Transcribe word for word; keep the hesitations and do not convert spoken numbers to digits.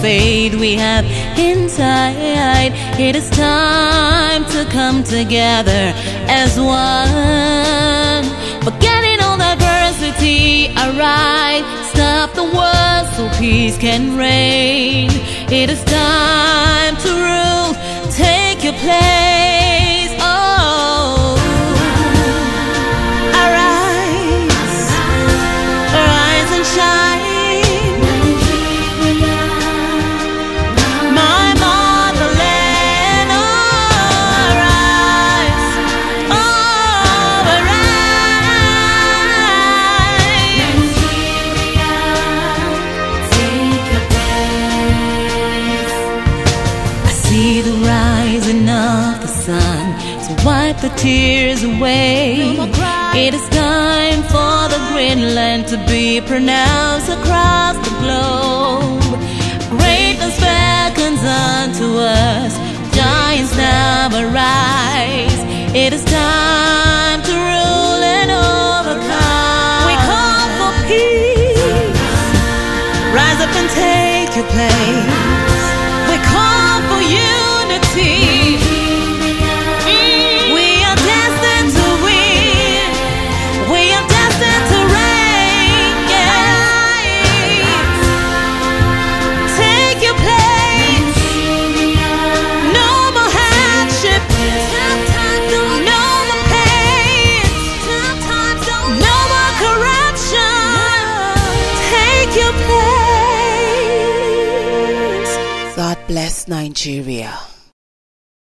fate we have inside. It is time to come together as one, forgetting all diversity. Alright, stop the war so peace can reign. It is time to rule, take your place. Oh, arise, arise and shine. My motherland, oh, arise, oh, arise. Take your place. I see the rising of the sun, so wipe the tears away. It is time for the green land to be pronounced across the globe. Greatness beckons unto us, giants now arise. It is time to rule and overcome. We call for peace, rise up and take your place. We call for unity. We are destined to win. We are destined to reign. Yes. Take your place. No more hardship. No more pain. No more corruption. Take your place. God bless Nigeria.